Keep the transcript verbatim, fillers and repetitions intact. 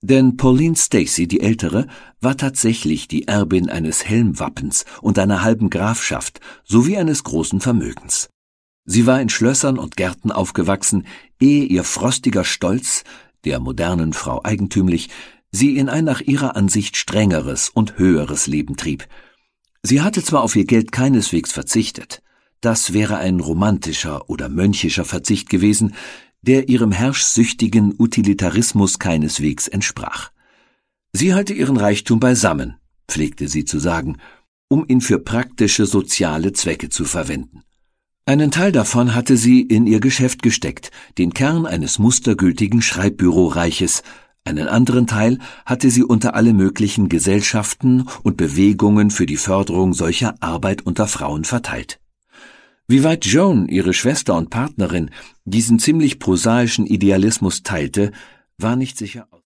Denn Pauline Stacey, die Ältere, war tatsächlich die Erbin eines Helmwappens und einer halben Grafschaft sowie eines großen Vermögens. Sie war in Schlössern und Gärten aufgewachsen, ehe ihr frostiger Stolz, der modernen Frau eigentümlich, sie in ein nach ihrer Ansicht strengeres und höheres Leben trieb. Sie hatte zwar auf ihr Geld keineswegs verzichtet, das wäre ein romantischer oder mönchischer Verzicht gewesen, der ihrem herrschsüchtigen Utilitarismus keineswegs entsprach. Sie halte ihren Reichtum beisammen, pflegte sie zu sagen, um ihn für praktische soziale Zwecke zu verwenden. Einen Teil davon hatte sie in ihr Geschäft gesteckt, den Kern eines mustergültigen Schreibbüroreiches, einen anderen Teil hatte sie unter alle möglichen Gesellschaften und Bewegungen für die Förderung solcher Arbeit unter Frauen verteilt. Wie weit Joan, ihre Schwester und Partnerin, diesen ziemlich prosaischen Idealismus teilte, war nicht sicher.